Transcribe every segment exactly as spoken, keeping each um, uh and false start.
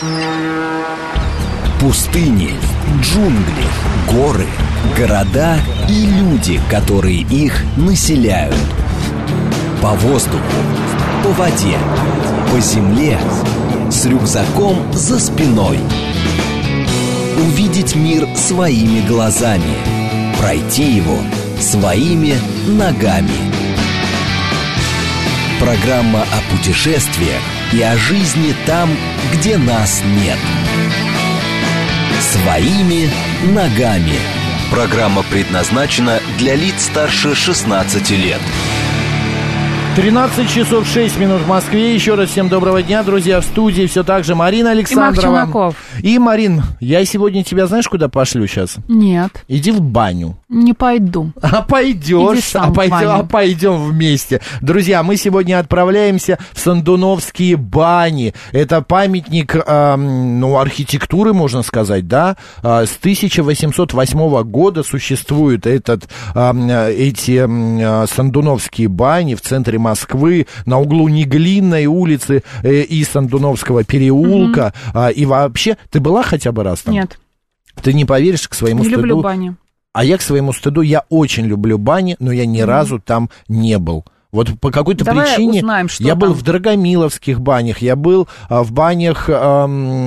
Пустыни, джунгли, горы, города и люди, которые их населяют. По воздуху, по воде, по земле, с рюкзаком за спиной. Увидеть мир своими глазами, пройти его своими ногами. Программа о путешествиях и о жизни там, где нас нет. Своими ногами. Программа предназначена для лиц старше шестнадцати лет. тринадцать часов шесть минут в Москве. Еще раз всем доброго дня, друзья. В студии все так же Марина Александрова. И, Марин, я сегодня тебя знаешь, куда пошлю сейчас? Нет. Иди в баню. Не пойду. А пойдешь, а пойдем, а пойдем вместе. Друзья, мы сегодня отправляемся в Сандуновские бани. Это памятник, э, ну, архитектуры, можно сказать, да? Э, с тысяча восемьсот восьмого года существуют этот, э, эти э, Сандуновские бани в центре Москвы, на углу Неглинной улицы э, и Сандуновского переулка. Mm-hmm. Э, и вообще, ты была хотя бы раз там? Нет. Ты не поверишь, к своему не стыду. Не люблю бани. А я к своему стыду, я очень люблю бани, но я ни mm-hmm. разу там не был. Вот по какой-то Давай причине узнаем, что я там. был в Драгомиловских банях, я был а, в банях, а,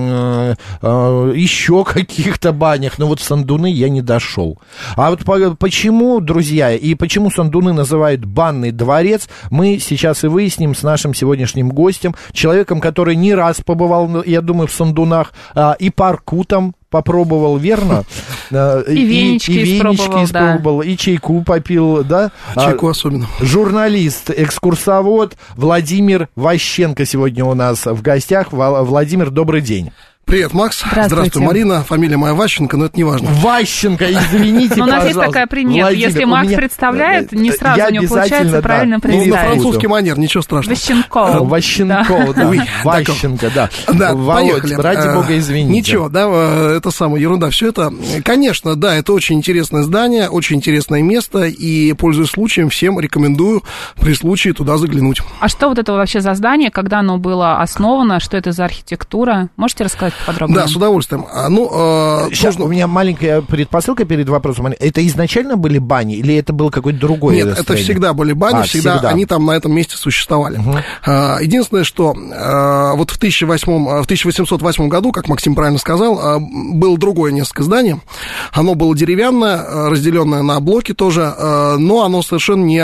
а, еще каких-то банях, но вот в Сандуны я не дошел. А вот по, почему, друзья, и почему Сандуны называют банный дворец, мы сейчас и выясним с нашим сегодняшним гостем, человеком, который не раз побывал, я думаю, в Сандунах, а, и парку там попробовал, верно? И венички, и, и венички испробовал, испробовал, да. И чайку попил, да? Чайку особенно. Журналист, экскурсовод Владимир Ващенко сегодня у нас в гостях. Владимир, добрый день. Привет, Макс. Здравствуй, Марина. Фамилия моя Ващенко, но это не важно. Ващенко, извините, пожалуйста. Но у нас есть такая примета. Если Макс представляет, не сразу у него получается правильно представить. Ну, на французский манер, ничего страшного. Ващенко. Ващенко, да. Ващенко, да. Да, поехали. Ради бога, извините. Ничего, да, это самая ерунда. Все это, конечно, да, это очень интересное здание, очень интересное место, и, пользуясь случаем, всем рекомендую при случае туда заглянуть. А что вот это вообще за здание, когда оно было основано, что это за архитектура? Можете рассказать подробнее? Да, с удовольствием. Ну, э, Сейчас, нужно... У меня маленькая предпосылка перед вопросом. Это изначально были бани или это было какое-то другое? Нет, это всегда были бани, а, всегда, всегда они там на этом месте существовали. Угу. Uh, единственное, что uh, вот в, тысяча восемьсот восьмом году, как Максим правильно сказал, uh, было другое несколько зданий. Оно было деревянное, разделенное на блоки тоже, uh, но оно совершенно не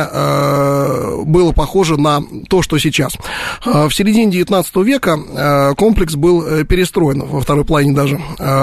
uh, было похоже на то, что сейчас. Uh, в середине девятнадцатого века uh, комплекс был перестроен во второй половине даже.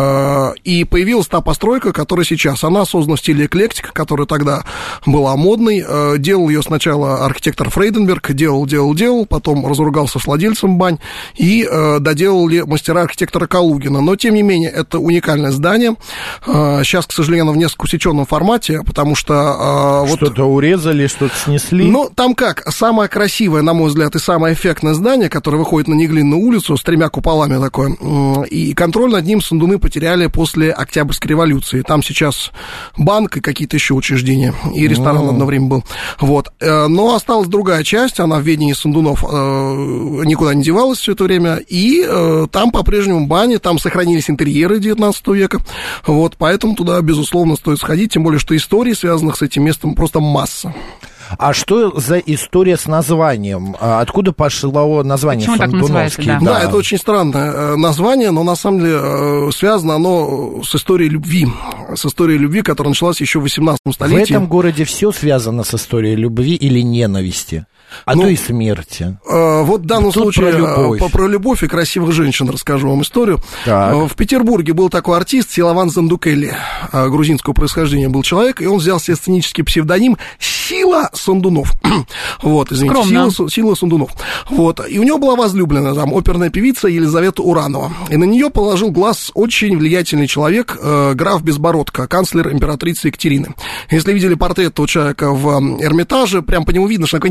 И появилась та постройка, которая сейчас. Она создана в стиле эклектика, которая тогда была модной. Делал ее сначала архитектор Фрейденберг, делал, делал, делал, потом разругался с владельцем бань, и доделали мастера архитектора Калугина. Но, тем не менее, это уникальное здание. Сейчас, к сожалению, оно в несколько усеченном формате, потому что... Что-то вот, урезали, что-то снесли. Ну, там как, самое красивое, на мой взгляд, и самое эффектное здание, которое выходит на Неглинную улицу с тремя куполами такое, и контроль над ним Сандуны потеряли после Октябрьской революции. Там сейчас банк и какие-то еще учреждения, и ресторан mm. одно время был. Вот. Но осталась другая часть, она в ведении Сандунов никуда не девалась все это время, и там по-прежнему бани, там сохранились интерьеры девятнадцатого века, вот, поэтому туда, безусловно, стоит сходить, тем более, что историй, связанных с этим местом, просто масса. А что за история с названием? Откуда пошло название Сандуновский? Да. да, это очень странное название, но на самом деле связано оно с историей любви. С историей любви, которая началась еще в восемнадцатом столетии. В этом городе все связано с историей любви или ненависти? А ну, то и смерти. Э, вот в данном Тут случае про любовь. По, про любовь и красивых женщин расскажу вам историю. Так. В Петербурге был такой артист Силаван Зандукелли, грузинского происхождения был человек, и он взял себе сценический псевдоним Сила Сандунов. Вот, извините, Сила, Сила Сандунов. Вот, и у него была возлюбленная там оперная певица Елизавета Уранова. И на нее положил глаз очень влиятельный человек, э, граф Безбородко, канцлер императрицы Екатерины. Если видели портрет этого человека в Эрмитаже, прям по нему видно, что такой неприятный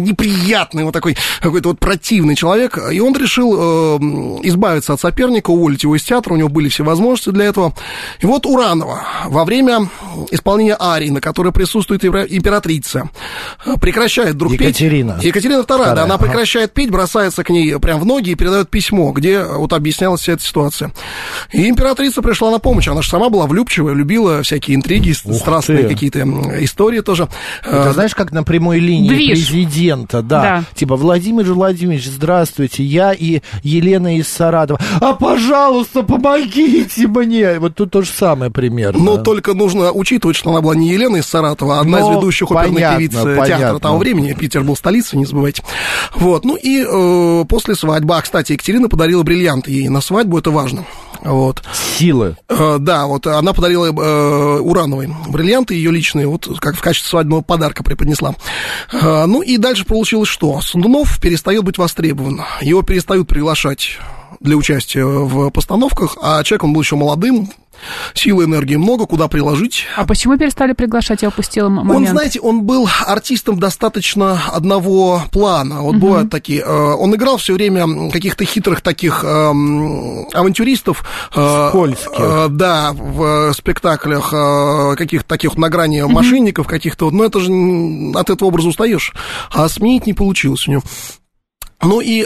неприятный, вот такой какой-то вот противный человек. И он решил э, избавиться от соперника, уволить его из театра, у него были все возможности для этого. И вот Уранова во время исполнения арии, на которой присутствует императрица, прекращает вдруг Екатерина. петь. Екатерина вторая, Вторая, да, она ага. прекращает петь, бросается к ней прямо в ноги и передает письмо, где вот объяснялась вся эта ситуация. И императрица пришла на помощь, она же сама была влюбчивая, любила всякие интриги, Ух страстные ты. какие-то истории тоже. Это знаешь, как на прямой линии Движ. президента, да. да. Типа, Владимир Владимирович, здравствуйте, я и Елена из Саратова. А, пожалуйста, помогите мне. Вот тут то же самое примерно. Но только нужно учитывать, что она была не Елена из Саратова, а одна Но из ведущих оперных певиц понятно. театра того времени. Питер был столицей, не забывайте. Вот, ну и э, после свадьбы, а, кстати, Екатерина подарила бриллианты ей на свадьбу, это важно. Вот. Силы. Э, да, вот она подарила э, Урановой бриллианты ее личные, вот как в качестве свадебного подарка преподнесла. Э, ну и дальше получилось что? Сандунов перестает быть востребован, его перестают приглашать для участия в постановках, а человек, он был еще молодым, силы, энергии много, куда приложить. А почему перестали приглашать? Я упустила момент. Он, знаете, он был артистом достаточно одного плана. Вот uh-huh. бывают такие. Он играл все время каких-то хитрых таких эм, авантюристов. Скользких. Э, да, в спектаклях э, каких-то таких на грани uh-huh. мошенников каких-то. Но это же от этого образа устаешь. А сменить не получилось у него. Ну и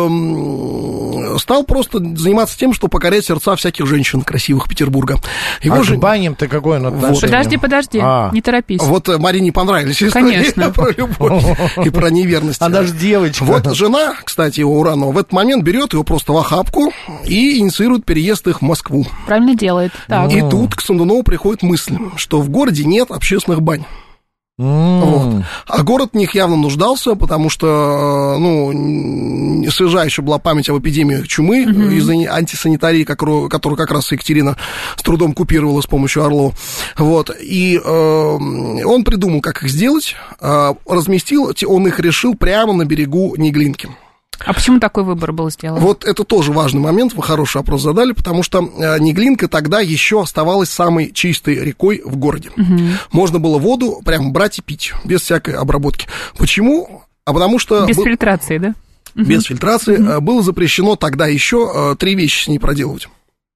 э, стал просто заниматься тем, что покорять сердца всяких женщин красивых Петербурга. Его а же... к баням-то какое он отношение? Вот. Подожди, подожди, а. не торопись. Вот Марине понравились истории про любовь и про неверность. Она же девочка. Вот жена, кстати, его Уранова в этот момент берет его просто в охапку и инициирует переезд их в Москву. Правильно делает. Так. И тут к Сандунову приходит мысль, что в городе нет общественных бань. Mm. Вот. А город в них явно нуждался, потому что, ну, свежа еще была память об эпидемии чумы mm-hmm. из-за антисанитарии, которую, которую как раз Екатерина с трудом купировала с помощью Орлова. Вот. И э, он придумал, как их сделать, э, разместил, он их решил прямо на берегу Неглинки. А почему такой выбор был сделан? Вот это тоже важный момент, вы хороший вопрос задали, потому что Неглинка тогда еще оставалась самой чистой рекой в городе. Угу. Можно было воду прям брать и пить, без всякой обработки. Почему? А потому что... Без был... фильтрации, да? Без угу. фильтрации. Угу. Было запрещено тогда еще три вещи с ней проделывать.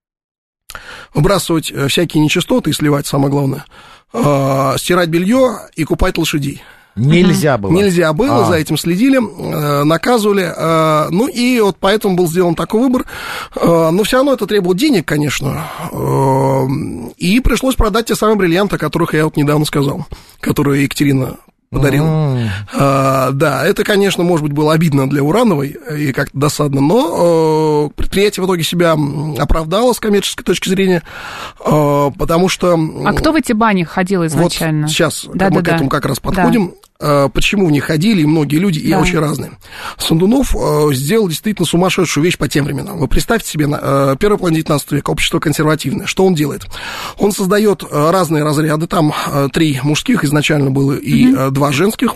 Выбрасывать всякие нечистоты и сливать, самое главное. Стирать белье и купать лошадей. Нельзя было. Нельзя было, а. за этим следили, э, наказывали. Э, ну и вот поэтому был сделан такой выбор. Э, но все равно это требовало денег, конечно. Э, и пришлось продать те самые бриллианты, о которых я вот недавно сказал, которые Екатерина подарила. Mm. А, да, это, конечно, может быть, было обидно для Урановой и как-то досадно, но э, предприятие в итоге себя оправдало с коммерческой точки зрения, э, потому что... А кто в эти бани ходил изначально? Вот сейчас да, мы да, к этому да. как раз подходим. Да. Почему в них ходили, и многие люди, и да. очень разные. Сандунов э, сделал действительно сумасшедшую вещь по тем временам. Вы представьте себе, э, первый половина девятнадцатого века, общество консервативное. Что он делает? Он создает э, разные разряды, там э, три мужских изначально было и mm-hmm. э, два женских.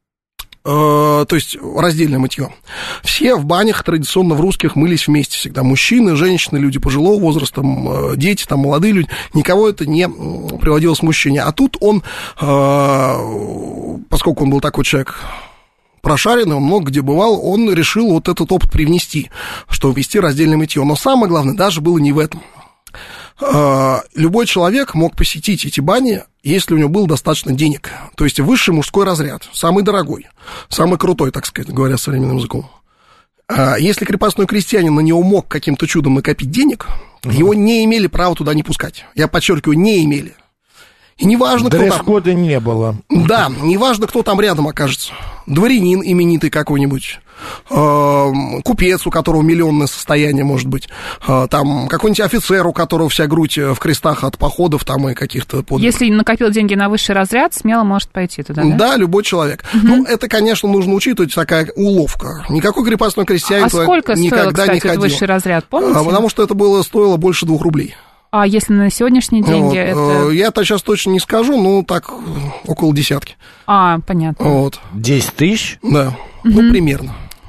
То есть раздельное мытье. Все в банях традиционно в русских мылись вместе всегда. Мужчины, женщины, люди пожилого возраста, дети, там, молодые люди. Никого это не приводило в смущение. А тут он, поскольку он был такой человек прошаренный, он много где бывал, он решил вот этот опыт привнести, что ввести раздельное мытье. Но самое главное даже было не в этом. Любой человек мог посетить эти бани, если у него было достаточно денег. То есть высший мужской разряд, самый дорогой, самый крутой, так сказать, говоря современным языком. Если крепостной крестьянин на него мог каким-то чудом накопить денег, uh-huh. его не имели права туда не пускать. Я подчеркиваю, не имели. И неважно, кто там... Дресс-кода не было. Да, неважно, кто там рядом окажется. Дворянин именитый какой-нибудь, э, купец, у которого миллионное состояние, может быть, э, там какой-нибудь офицер, у которого вся грудь в крестах от походов там и каких-то подвигов. Если накопил деньги на высший разряд, смело может пойти туда, да? Да, любой человек. Угу. Ну, это, конечно, нужно учитывать, такая уловка. Никакой крепостной крестьянин а туда сколько никогда стоило, кстати, не ходил. Высший разряд, помните? А, потому что это было, стоило больше двух рублей. А если на сегодняшние деньги, вот. это... Я-то сейчас точно не скажу, ну, так, около десятки. А, понятно. Вот. десять тысяч? Да, угу. ну, примерно.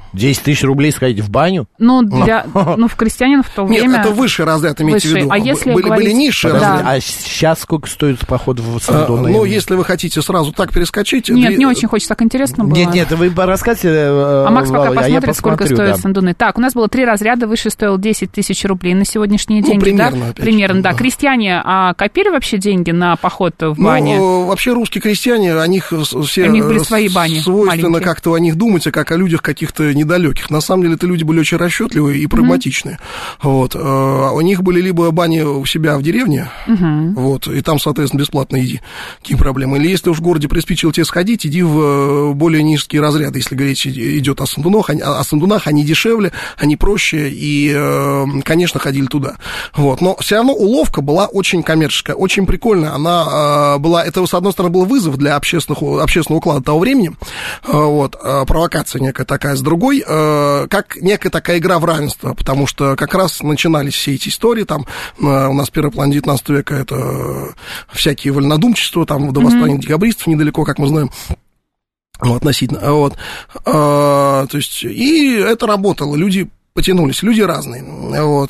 десять тысяч рублей сходить в баню? Ну, для, ну, в крестьян в то время... Нет, это высший разряд, имейте высший. в виду. А если были, говорить... были низшие да. разряды. А сейчас сколько стоит поход в Сандуны? А, ну, если вы хотите сразу так перескочить... Нет, две... не очень хочется, так интересно было. Нет, нет, вы рассказывайте, А Макс пока Володя, посмотрит, а сколько посмотрю, стоят да. Сандуны. Так, у нас было три разряда, высший стоил десять тысяч рублей на сегодняшние Ну, деньги, примерно, да? опять Примерно, же, да. да. Крестьяне а, копили вообще деньги на поход в бане? Ну, вообще русские крестьяне, о них все... У них были свои бани свойственно маленькие. как-то о них думать, а как о людях каких-то недалеких. На самом деле, это люди были очень расчетливые и прагматичные. Mm-hmm. Вот. У них были либо бани у себя в деревне, mm-hmm. вот, и там, соответственно, бесплатно иди. Какие проблемы? Или если уж в городе приспичило тебе сходить, иди в более низкие разряды, если говорить идет о сандунах. О сандунах они дешевле, они проще, и, конечно, ходили туда. Вот. Но все равно уловка была очень коммерческая, очень прикольная. Она была, это, с одной стороны, был вызов для общественных, общественного уклада того времени, вот, провокация некая такая, с другой, как некая такая игра в равенство, потому что как раз начинались все эти истории, там, у нас первый план девятнадцатого века, это всякие вольнодумчества, там, до восстания mm-hmm. декабристов недалеко, как мы знаем, ну, относительно, вот, а, то есть, и это работало, люди потянулись, люди разные, вот,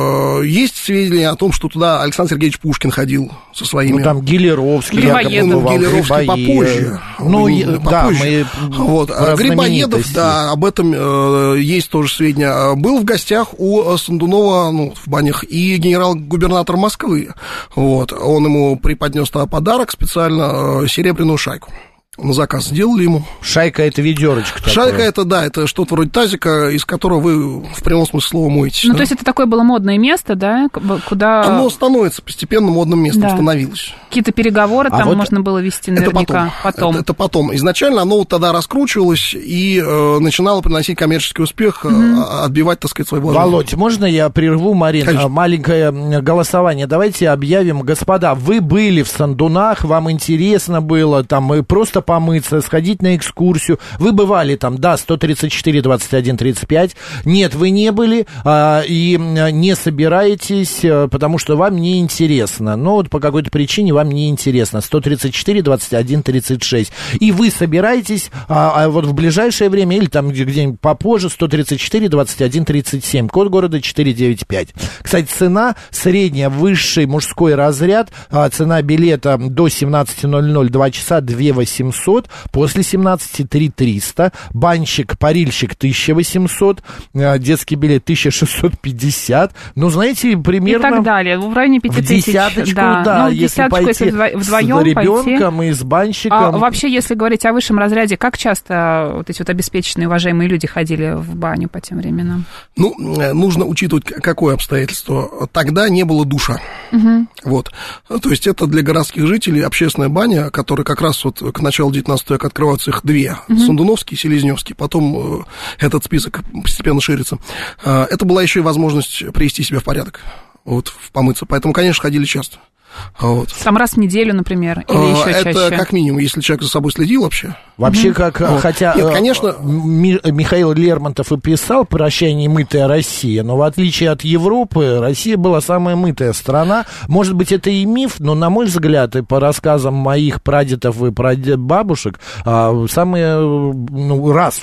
есть сведения о том, что туда Александр Сергеевич Пушкин ходил со своими... Ну, там Грибоедов, Грибоедов, ну, Грибоедов попозже, ну, попозже. Да, мы вот, Грибоедов, да, об этом э, есть тоже сведения, был в гостях у Сандунова, ну, в банях, и генерал-губернатор Москвы, вот, он ему преподнес тогда подарок специально, э, серебряную шайку. На заказ сделали ему. Шайка — это ведерочка. Шайка такое. Это, да, это что-то вроде тазика, из которого вы в прямом смысле слова моетесь. Ну, да? то есть это такое было модное место, да, куда... Оно становится постепенно модным местом, да. становилось. Какие-то переговоры а там вот можно было вести наверняка. Это потом. потом. Это, это потом. Изначально оно вот тогда раскручивалось и э, начинало приносить коммерческий успех, угу. э, отбивать, так сказать, свой вложение. Володь, можно я прерву, Марин? Конечно. Маленькое голосование. Давайте объявим, господа, вы были в Сандунах, вам интересно было там просто помыться, сходить на экскурсию. Вы бывали там, да, сто тридцать четыре двадцать один тридцать пять. Нет, вы не были а, и не собираетесь, потому что вам не интересно. Но вот по какой-то причине вам не интересно. сто тридцать четыре двадцать один тридцать шесть. И вы собираетесь а, а вот в ближайшее время или там где-нибудь попозже сто тридцать четыре двадцать один тридцать семь. Код города четыреста девяносто пять. Кстати, цена средняя, высший мужской разряд, а, цена билета до семнадцати ноль-ноль два часа две тысячи восемьсот. После семнадцати три тысячи триста, банщик, парильщик тысяча восемьсот, детский билет тысяча шестьсот пятьдесят, ну, знаете, примерно... И так далее, в районе пяти тысяч. В десяточку, да, да, ну, в если десяточку, пойти если вдвоем с ребенком пойти. И с банщиком. А вообще, если говорить о высшем разряде, как часто вот эти вот обеспеченные, уважаемые люди ходили в баню по тем временам? Ну, нужно учитывать, какое обстоятельство. Тогда не было душа. Угу. Вот. То есть это для городских жителей общественная баня, которая как раз вот к началу девятнадцатого века открываются их две. Угу. Сандуновский, Селезневский. Потом этот список постепенно ширится. Это была еще и возможность привести себя в порядок. Вот, помыться. Поэтому, конечно, ходили часто. Вот. Там раз в неделю, например, или а, еще это чаще? Это как минимум, если человек за собой следил вообще. Вообще, mm-hmm. как, вот. хотя, Нет, конечно... Михаил Лермонтов и писал «Прощай, немытая Россия», но в отличие от Европы, Россия была самая мытая страна. Может быть, это и миф, но, на мой взгляд, и по рассказам моих прадедов и прадедбабушек, самые, ну, раз,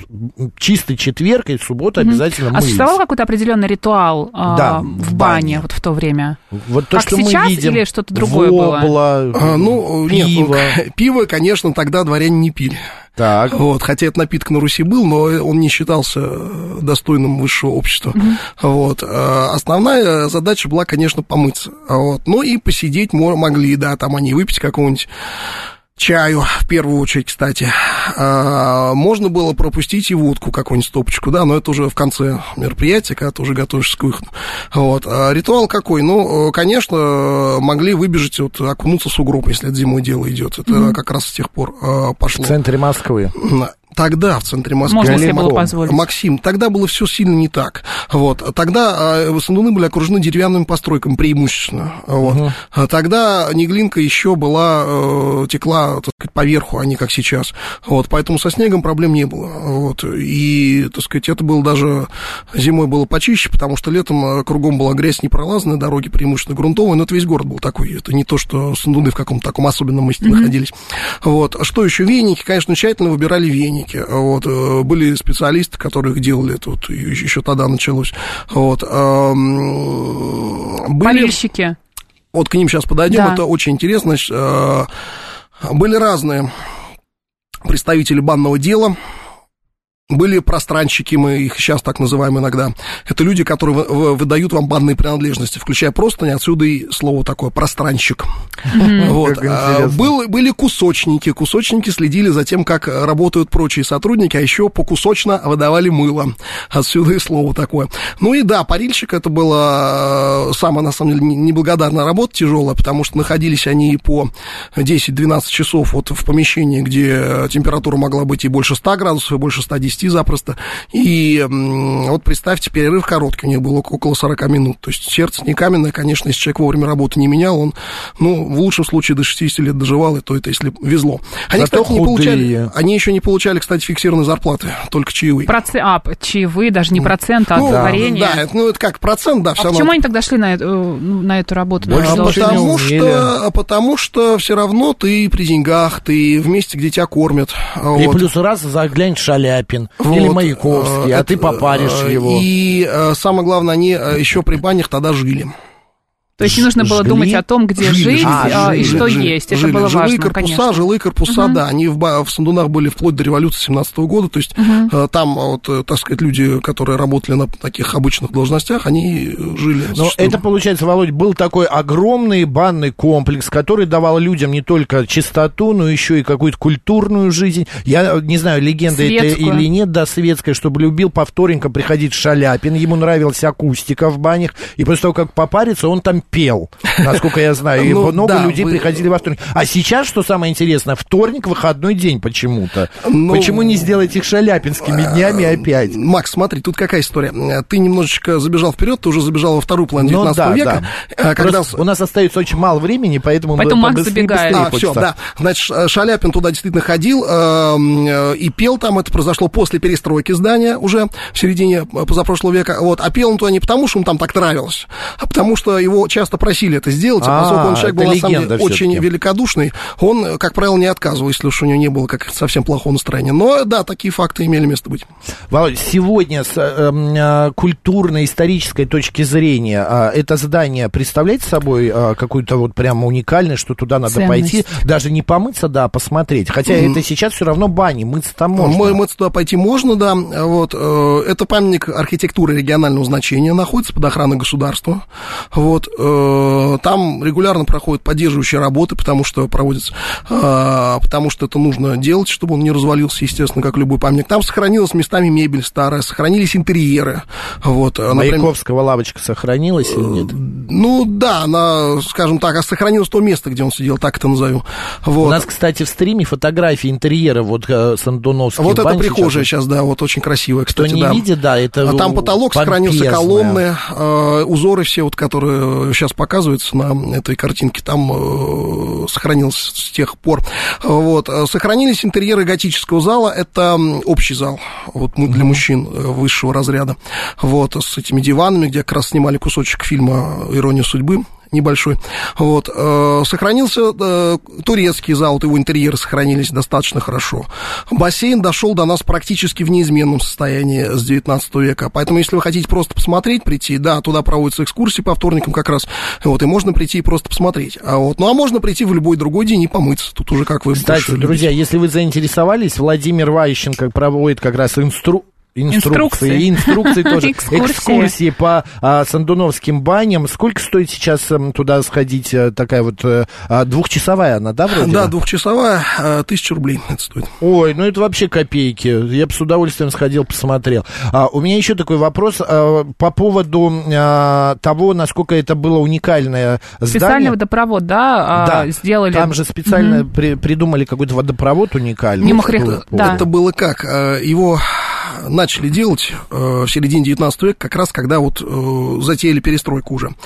чистый четверг и суббота mm-hmm. обязательно мылись. А существовал какой-то определенный ритуал да, в бане вот в то время? Вот то, как что сейчас мы видим, или что-то другое вобла, было? А, ну, пиво. Нет, ну, пиво, конечно, тогда дворяне не пили. Так. Вот, хотя этот напиток на Руси был, но он не считался достойным высшего общества. Mm-hmm. Вот. Основная задача была, конечно, помыться. Вот. Ну и посидеть могли, да, там они выпить какого-нибудь чаю, в первую очередь, кстати. Можно было пропустить и водку, какую-нибудь стопочку, да, но это уже в конце мероприятия, когда ты уже готовишься к выходу. Вот. Ритуал какой? Ну, конечно, могли выбежать, вот, окунуться в сугроб, если это зимой дело идет. Это mm-hmm. как раз с тех пор пошло. В центре Москвы. Тогда в центре Москвы. Можно себе было позволить. Максим, тогда было все сильно не так. Вот. Тогда э, Сандуны были окружены деревянными постройками преимущественно. Вот. Uh-huh. Тогда Неглинка еще была, э, текла, так сказать, поверху, а не как сейчас. Вот. Поэтому со снегом проблем не было. Вот. И, так сказать, это было даже зимой было почище, потому что летом кругом была грязь непролазная, дороги преимущественно грунтовые, но это весь город был такой. Это не то, что Сандуны в каком-то таком особенном месте uh-huh. находились. Вот. Что еще? Веники, конечно, тщательно выбирали веники. парильники. Вот, были специалисты, которые их делали, это вот еще тогда началось. Вот, были... Парильщики. Вот к ним сейчас подойдем, да. Это очень интересно. Были разные представители банного дела. Были пространщики, мы их сейчас так называем иногда. Это люди, которые выдают вам банные принадлежности, включая простыни, отсюда и слово такое «пространщик». Mm-hmm. Вот. А, был, были кусочники. Кусочники следили за тем, как работают прочие сотрудники, а еще покусочно выдавали мыло. Отсюда и слово такое. Ну и да, парильщик — это была самая, на самом деле, неблагодарная работа, тяжелая, потому что находились они по десять-двенадцать часов вот в помещении, где температура могла быть и больше ста градусов, и больше ста десяти запросто. И вот представьте, перерыв короткий, у них было около сорока минут. То есть сердце не каменное, конечно, если человек вовремя работу не менял, он, ну, в лучшем случае до шестидесяти лет доживал, и то это если везло. Они, Зато кстати, не получали, они еще не получали, кстати, фиксированной зарплаты, только чаевые. Проц... А, чаевые, даже не процент, а ну, творение. Да, это, ну, это как процент, да. А почему равно... они тогда шли на эту, на эту работу? А потому, что, потому что все равно ты при деньгах, ты в месте, где тебя кормят. И вот. Плюс раз заглянь Шаляпин. Вот, или Маяковский, а, а ты попаришь его. И самое главное, они еще при банях тогда жили. То есть не нужно было Жгли? думать о том, где жили, жить а, жили, и что жили, есть. Жили. Это было жилые важно, корпуса, конечно. Жилые корпуса, угу. да, они в, в Сандунах были вплоть до революции семнадцатого года, то есть угу. там, вот, так сказать, люди, которые работали на таких обычных должностях, они жили. Но это, получается, Володь, был такой огромный банный комплекс, который давал людям не только чистоту, но еще и какую-то культурную жизнь. Я не знаю, легенда это или нет, да, светская, чтобы любил по вторникам приходить Шаляпин, ему нравилась акустика в банях, и после того, как попариться, он там пел. Насколько я знаю, и ну, много да, людей вы... приходили во вторник. А сейчас, что самое интересное, вторник — выходной день почему-то. Ну... Почему не сделать их шаляпинскими днями опять? Макс, смотри, тут какая история. Ты немножечко забежал вперед, ты уже забежал во вторую половину девятнадцатого ну, да, века. Да. Когда... У нас остается очень мало времени, поэтому... Поэтому Макс забегает. А, все, да. Значит, Шаляпин туда действительно ходил э, и пел там. Это произошло после перестройки здания уже в середине позапрошлого века. Вот. А пел он туда не потому, что ему там так нравилось, а потому что его часто просили это сделать, а поскольку он человек был, на самом деле, очень великодушный, он, как правило, не отказывал, если уж у него не было как совсем плохого настроения. Но, да, такие факты имели место быть. Володь, сегодня с э, культурно-исторической точки зрения э, это здание представляет собой э, какую-то вот прямо уникальность, что туда надо Ценность. пойти, даже не помыться, да, а посмотреть. Хотя mm-hmm. это сейчас все равно бани, мыться там можно. Мы, мыться туда пойти можно, да. Вот, э, это памятник архитектуры регионального значения, находится под охраной государства. Вот, э, там регулярно проходят поддерживающие работы, потому что проводятся, э, потому что это нужно делать, чтобы он не развалился, естественно, как любой памятник. Там сохранилась местами мебель старая, сохранились интерьеры. Вот, Маяковского например, лавочка сохранилась или нет? Ну, да, она, скажем так, сохранилось то место, где он сидел, так это назову. Вот. У нас, кстати, в стриме фотографии интерьера вот Сандуновских Вот бань это прихожая сейчас, сейчас, да, вот очень красивая, кстати, Кто не да. видит, да, это а там потолок сохранился, колонны, э, узоры все, вот, которые сейчас показываются на этой картинке, там э, сохранилось с тех пор. Вот. Сохранились интерьеры готического зала, это общий зал, вот, для мужчин высшего разряда, вот, с этими диванами, где как раз снимали кусочек фильма «Ирония судьбы», небольшой. Вот. Сохранился э, турецкий зал, вот его интерьеры сохранились достаточно хорошо. Бассейн дошел до нас практически в неизменном состоянии с девятнадцатого века. Поэтому, если вы хотите просто посмотреть, прийти, да, туда проводятся экскурсии по вторникам как раз, вот, и можно прийти и просто посмотреть. А вот, ну, а можно прийти в любой другой день и помыться. Тут уже как вы... Кстати, друзья, любите. Если вы заинтересовались, Владимир Ващенко проводит как раз инструкцию. Инструкции, инструкции тоже, экскурсии по а, Сандуновским баням. Сколько стоит сейчас а, туда сходить? А, такая вот а, двухчасовая она, да, вроде? Да, двухчасовая, а, тысяча рублей это стоит. Ой, ну это вообще копейки. Я бы с удовольствием сходил, посмотрел. А, у меня еще такой вопрос а, по поводу а, того, насколько это было уникальное здание. Специальный водопровод, да, да, сделали. Там же специально mm-hmm. при, придумали какой-то водопровод уникальный. Мимо хрех... да. Это было как? Его... начали делать э, в середине девятнадцатого века, как раз когда вот э, затеяли перестройку уже.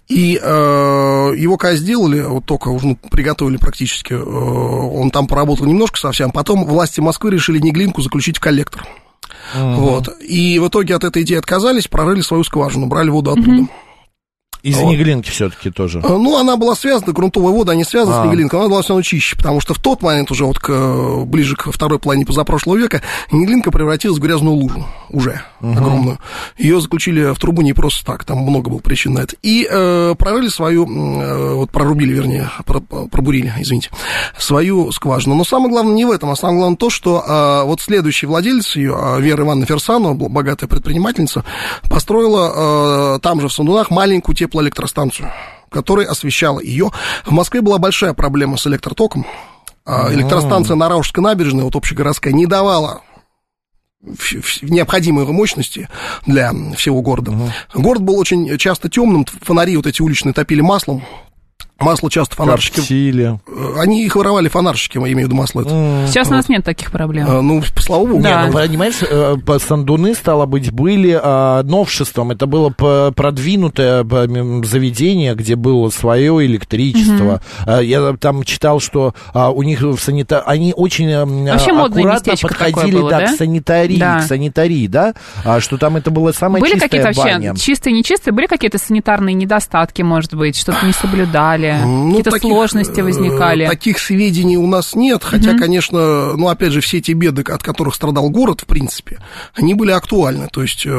И э, его когда сделали, вот только уже ну, приготовили практически, э, он там поработал немножко совсем, потом власти Москвы решили Неглинку заключить в коллектор. Uh-huh. Вот. И в итоге от этой идеи отказались, прорыли свою скважину, брали воду оттуда. Uh-huh. Из вот. Неглинки все-таки тоже. Ну, она была связана, грунтовая вода, не связана а. с Неглинкой, она была все равно чище, потому что в тот момент уже вот к, ближе к второй половине позапрошлого века Неглинка превратилась в грязную лужу уже угу. огромную. Ее заключили в трубу не просто так, там много было причин на это. И э, прорыли свою, э, вот прорубили, вернее, про, пробурили, извините, свою скважину. Но самое главное не в этом, а самое главное то, что э, вот следующий владелец ее, Вера Ивановна Ферсанова, богатая предпринимательница, построила э, там же в Сандунах маленькую теплоэлектростанцию, которая освещала ее. В Москве была большая проблема с электротоком. Э, электростанция на Раушской набережной, вот общегородская, не давала необходимой мощности для всего города. Uh-huh. Город был очень часто темным, фонари вот эти уличные топили маслом. Масло часто фонарщики... Коптили. Они их воровали, фонарщики, я имею в виду масло. Это. Сейчас вот. У нас нет таких проблем. А, ну, слава богу. Да. Нет, ну, понимаешь, по Сандуны, стало быть, были а, новшеством. Это было продвинутое заведение, где было свое электричество. Угу. Я там читал, что а, у них в санитар... Они очень вообще аккуратно подходили было, да, да? к санитарии, да. к санитарии, да? А, что там это было самое были чистое баня. Были какие-то вообще чистые, нечистые? Были какие-то санитарные недостатки, может быть? Что-то не соблюдали? Ну, какие-то таких, сложности возникали? Таких сведений у нас нет, хотя, mm-hmm. конечно, ну, опять же, все те беды, от которых страдал город, в принципе, они были актуальны, то есть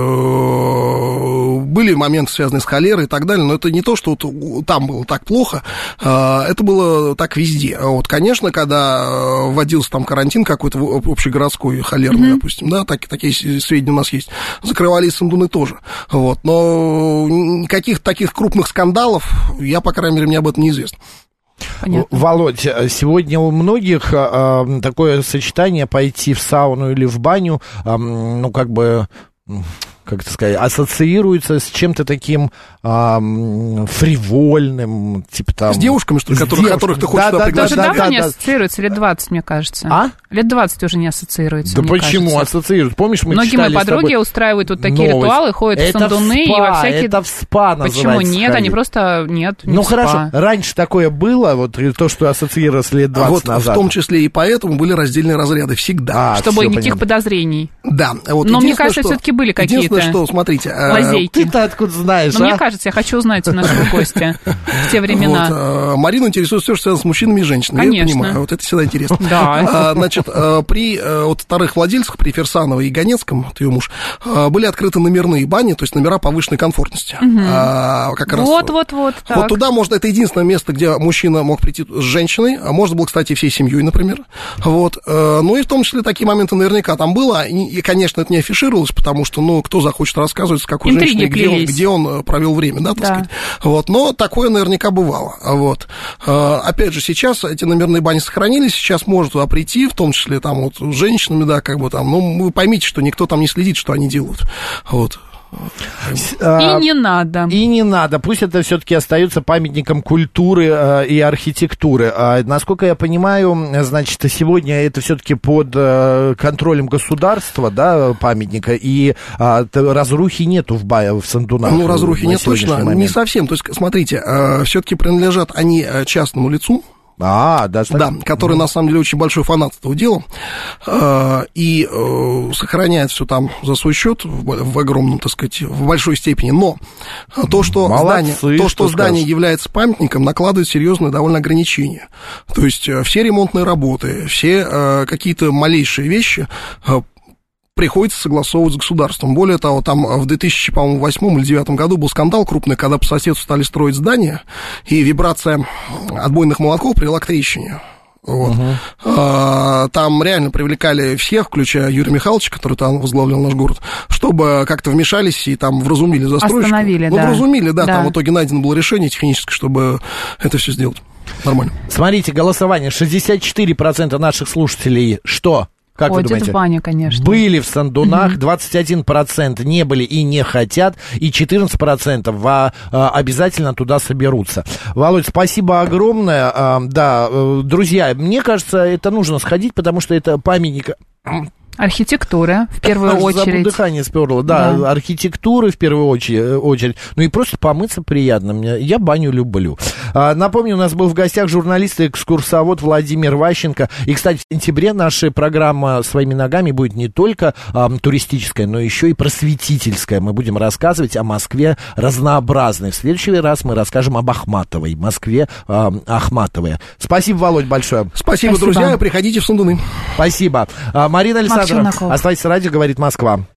э, были моменты, связанные с холерой и так далее, но это не то, что вот там было так плохо, э, это было так везде. Вот, конечно, когда вводился там карантин какой-то общегородской, холерный, mm-hmm. допустим, да, так, такие сведения у нас есть, закрывались Сандуны тоже, вот, но никаких таких крупных скандалов я, по крайней мере, мне об этом неизвестно. Понятно. Володь, сегодня у многих а, такое сочетание пойти в сауну или в баню, а, ну, как бы, как это сказать, ассоциируется с чем-то таким а, фривольным, типа там... С девушками, что ли, которых, девушками. которых ты хочешь да, туда да, пригласить? Даже да, давно да, не да. ассоциируется, лет двадцать, мне кажется. А? Лет двадцать уже не ассоциируется, Да мне почему кажется. ассоциируют? Помнишь, мы Многие читали мои подруги с тобой устраивают вот такие новость. ритуалы, ходят Это в Сандуны в спа, и во всякие... Это в спа называется. Почему нет? Сходить. Они просто... Нет, не Ну, в спа. хорошо. Раньше такое было, вот то, что ассоциировалось лет двадцать вот, назад. В том числе и поэтому были раздельные разряды всегда. А, чтобы никаких понятно. Подозрений. Да. Вот но мне кажется, что, все-таки были какие-то единственное, что, смотрите... лазейки. Ты-то откуда знаешь, Но а? мне кажется, я хочу узнать у нашего гостя в те времена. Вот, Марину интересует все, что связано с мужчинами и женщинами. Конечно. Я понимаю, вот это всегда интересно. Да. Значит, при вот вторых владельцах, при Ферсановой и Ганецком, это ее муж, были открыты номерные бани, то есть номера повышенной комфортности. Угу. Как раз вот, вот, вот. Так. Вот туда можно, это единственное место, где мужчина мог прийти с женщиной, а можно было, кстати, всей семьей, например. Вот. Ну и в том числе такие моменты наверняка там было. И, конечно, это не афишировалось, потому что, ну, кто захочет рассказывать, с какой интриги женщиной, где он, где он провел время, да, так да. сказать. Вот. Но такое наверняка бывало. Вот. Опять же, сейчас эти номерные бани сохранились, сейчас можно туда прийти, в том числе там вот с женщинами, да, как бы там, ну, вы поймите, что никто там не следит, что они делают. Вот. И не надо. И не надо. Пусть это все-таки остается памятником культуры э, и архитектуры. А, насколько я понимаю, значит, сегодня это все-таки под э, контролем государства, да, памятника, и э, разрухи нету в Бае, в Сандунах. Ну, разрухи нет точно, момент. Не совсем. То есть, смотрите, э, все-таки принадлежат они частному лицу. А, даже да, который, mm. на самом деле, очень большой фанат этого дела, э, и э, сохраняет все там за свой счет в, в огромном, так сказать, в большой степени. Но то, что Молодцы, здание, то, что что здание скажешь. является памятником, накладывает серьезные довольно ограничения. То есть все ремонтные работы, все э, какие-то малейшие вещи э, приходится согласовывать с государством. Более того, там в две тысячи восьмом или две тысячи девятом году был скандал крупный, когда по соседству стали строить здания, и вибрация отбойных молотков привела к трещине. Вот. Uh-huh. Там реально привлекали всех, включая Юрия Михайловича, который там возглавлял наш город, чтобы как-то вмешались и там вразумили застройщика. Остановили, ну, да. Ну, вразумили, да, да. Там в итоге найдено было решение техническое, чтобы это все сделать нормально. Смотрите, голосование. шестьдесят четыре процента наших слушателей что? Как Ходят вы думаете? в баню, конечно. Были в Сандунах, двадцать один процент не были и не хотят, и четырнадцать процентов а, а, обязательно туда соберутся. Володь, спасибо огромное. А, да, друзья, мне кажется, это нужно сходить, потому что это памятник... Архитектура, в первую Аж очередь. Дыхание сперло, да, да, архитектуры в первую очередь, очередь, ну и просто помыться приятно, я баню люблю. Напомню, у нас был в гостях журналист и экскурсовод Владимир Ващенко. И, кстати, в сентябре наша программа «Своими ногами» будет не только а, туристическая, но еще и просветительская. Мы будем рассказывать о Москве разнообразной. В следующий раз мы расскажем об Ахматовой, Москве а, Ахматовой. Спасибо, Володь, большое. Спасибо, Спасибо. друзья. Приходите в Сундуны. Спасибо. А, Марина Александровна, оставайтесь на радио, говорит Москва.